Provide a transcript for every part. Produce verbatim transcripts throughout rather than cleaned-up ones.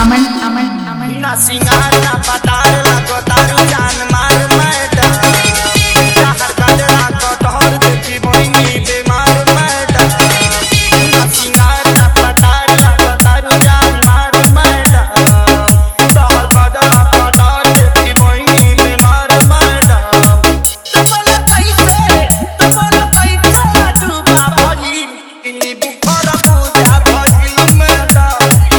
अमन अमन अमन ना सिंगार ना पतार लगो तारू जान मार मैडम चाहत गजरा कटहर देखी बहिनी बीमार मैडम ना सिंगार ना पतार लगो तारू जान मार मैडम चाहत गजरा कटहर देखी बहिनी बीमार मैडम तुम्हारा पैसे तुम्हारा पैसा डूबा भई इनी बुखार पूजा भइल मैडम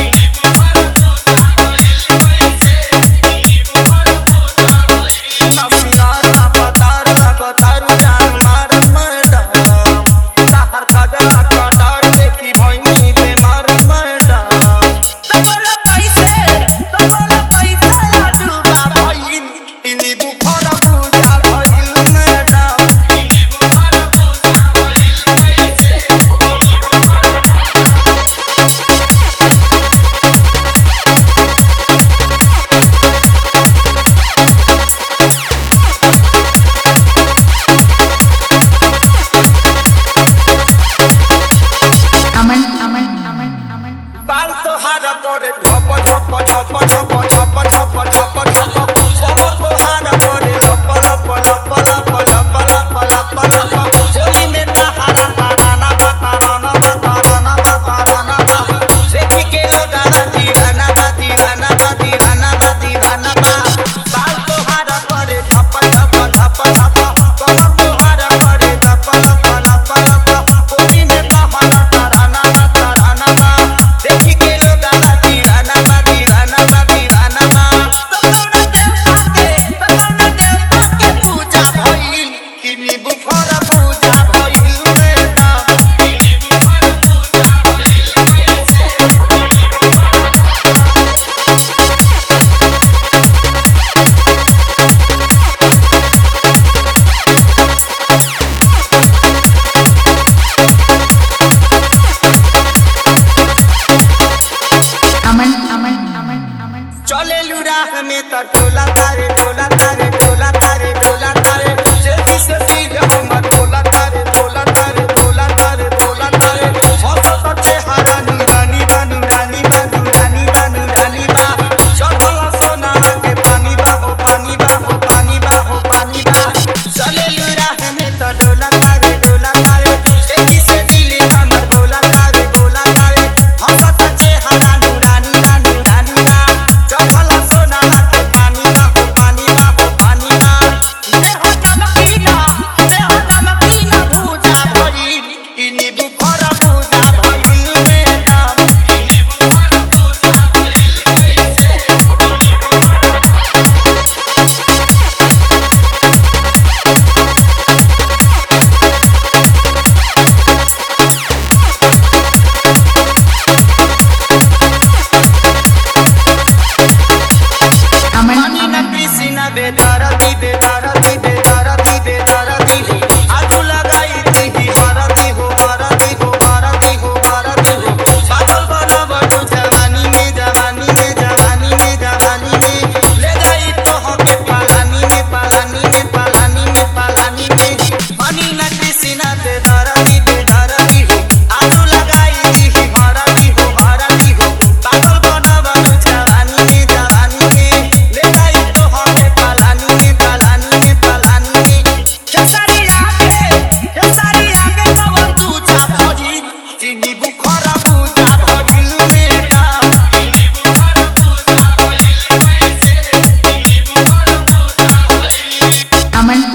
बाल तोहारा तोरे झप झप झप झप झप झप झप झप सब तोहारा तोरे लप लप लप लप लप लप लप लप होली में तहारा ताराना ताराना ताराना ताराना देखी के लोगाना दीवाना दीवाना दीवाना दीवाना बाल तोहारा तोरे झप झप झप झप सब तोहारा तोरे लप लप लप लप होली में तहारा ताराना ताराना देखी के लोगाना दीवाना बा दीवाना बा दीवाना बा तोरा देवता के तोरा देवता के पूजा भइल किनी बुखार पूजा भइल बेटा किनी बुखार पूजा भइल अमन अमन अमन अमन चले लुराह में त टोला तारे टोला तारे टोला तारे टोला तारे जल्दी से सीधे हमर टोला तारे टोला तारे टोला तारे टोला तारे हंस त चेहरा नुरानी बानू रानी बानू रानी बानू रानी बा चढ़ल सोना के पानी बा हो पानी बा हो पानी बा हो पानी बा चले लुराह में त टोला तारे टोला तारे जल्दी से दिली हमर टोला तारे टोला तारे हंस त चेहरा नुरानी रानी रानी बा चढ़ल सोना के पानी बा हो पानी बा हो पानी बा देह चमकीला देह चमकीला पूजा भइल इनी बुखार पूजा भइल बेटा इनी बुखार पूजा भइल अमन मनी न कृष्ण बेदरदी बेदरदी बेदरदी बेदरदी आजू लगाई थी हरदी हो हरदी हो हरदी हो हरदी हो बादल बना बटू जवानी में जवानी में जवानी में जवानी में ले जाई तो हके पालानी में पालानी में पालानी में पालानी में मनी न कृष्ण बेदरदी बेदरदी हो आजू लगाई थी हरदी हो हरदी हो बादल बना बटू जवानी में जवानी में ले जाई तो हके पालानी में पालानी में पालानी में खेसारी आगे खेसारी आगे कवन पूजा भजिल चिनी बुखार पूजा भजिल बेटा चिनी बुखार पूजा भजिल वैसे चिनी बुखार पूजा भजिल अमन